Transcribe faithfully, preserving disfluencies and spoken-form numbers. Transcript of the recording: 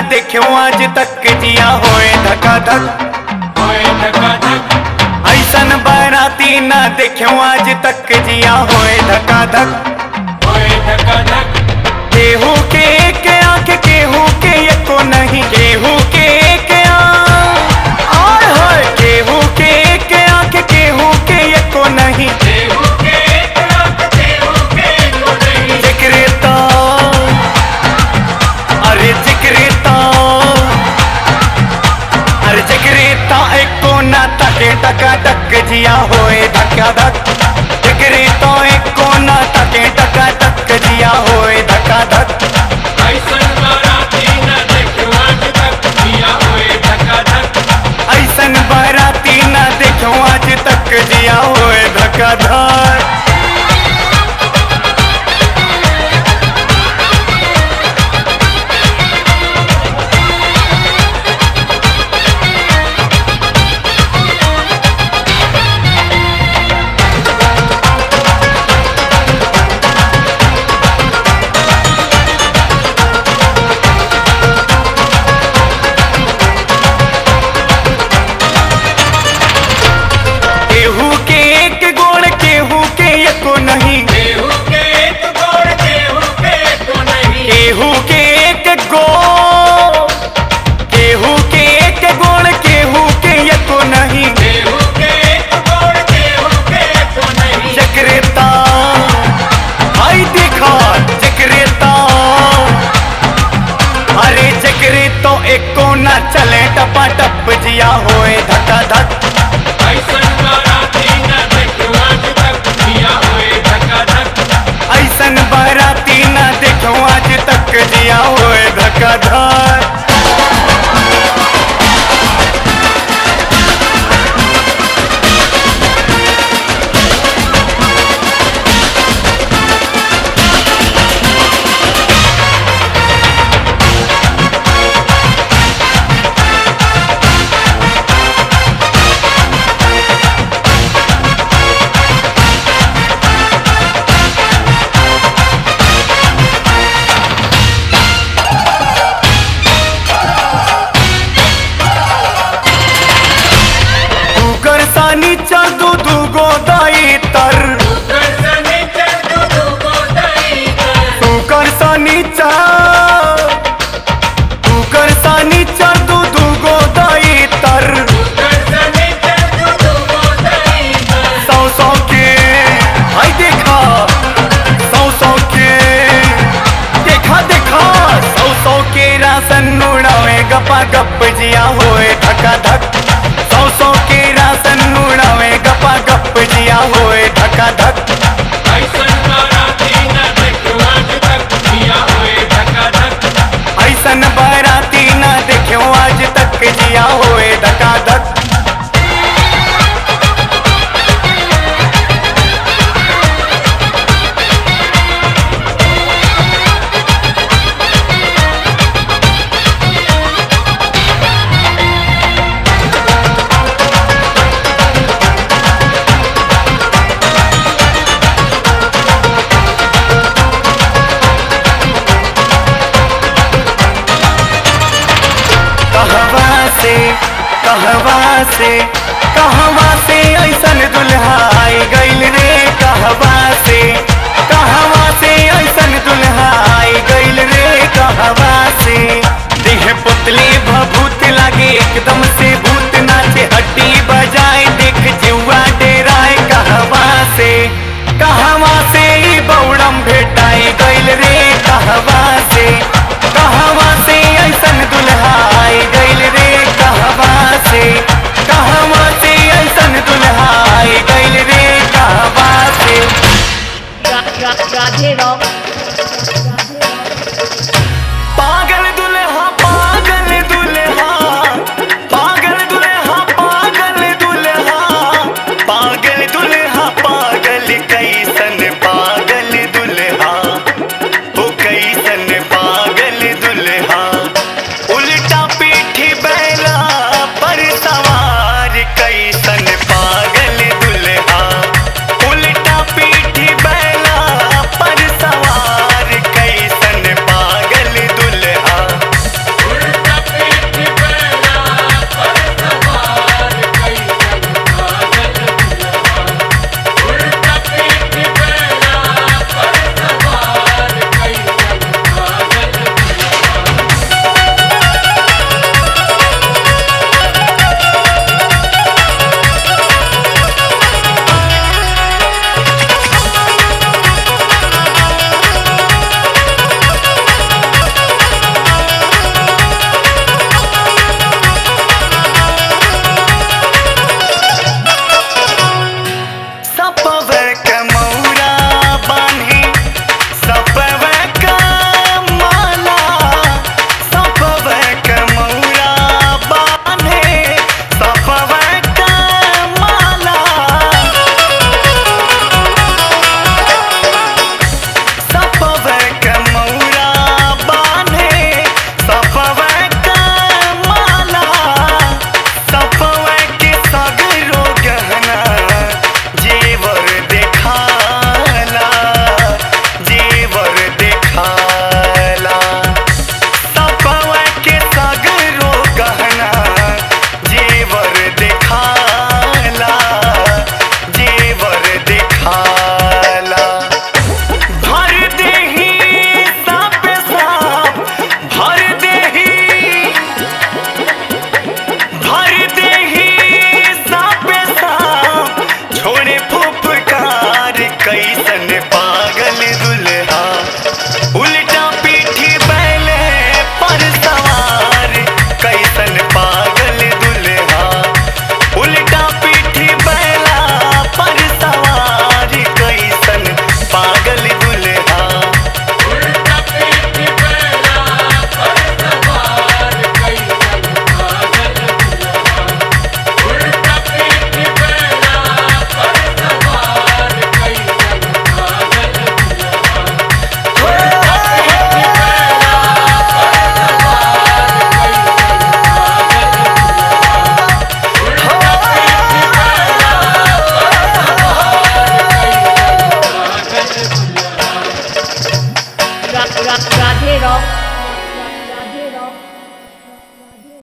देखो आज तक जिया होए धका धक होए धका धक ऐसन बाराती ना देखो आज तक जिया होए धका धक होए धका धक केहू के एक आंख केहू के एको नहीं केहू के एक आंख आय हाय केहू के एक आंख केहू के एको नहीं देहु के एक आँख देहु के को नहीं जिक्रेता अरे जिक्रेता अरे जिक्रेता एको ना तके टका टक जिया होए धका धक जिक्रेता एको ना तके टका टक जिया होए धका धक ऐसन बाराती न देखो आज तक जिया होए धका धक ऐसन बाराती ना देखो आज तक जिया होए धका धक केहू के एक गोड़ केहू के एको नहीं देहु के एक गोड़ देहु के को नहीं केहू के एक गोड़ केहू के एक गोड़ केहू के एको नहीं देहु के एक गोड़ देहु के को नहीं जकरेता आई देखा जकरेता अरे जकरेतो एको ना चले टपा टप जिया होए धका धक ऐसन बाराती न देखो आज तक जिया होए धका धक ऐसन बाराती ना देखो आज तक जिया होए धका धक कर सानी चल दू दू गो दाई तर दर्शनी चल दू दू को दई कर तू कर सानी चल तू कर सानी चल दू दू गो दाई तर दर्शनी चल दू दू को दई कर सौ सौ के आई देखा सौ सौ के देखा देखा सौ सौ के राशन उड़ावे गपा गप जिया होए धका धक सौ सौ के राशन उड़ावे गपा गप जिया होए धका धक ऐसन बाराती न देखो आज तक जिया होए धका धक ऐसन बाराती ना देखो आज तक जिया होए धका धक कहवा से कहवा से कहवा से ऐसन दुल्हा आई गइल रे कहवा से कहवा से ऐसन दुल्हा आई गइल रे कहवा से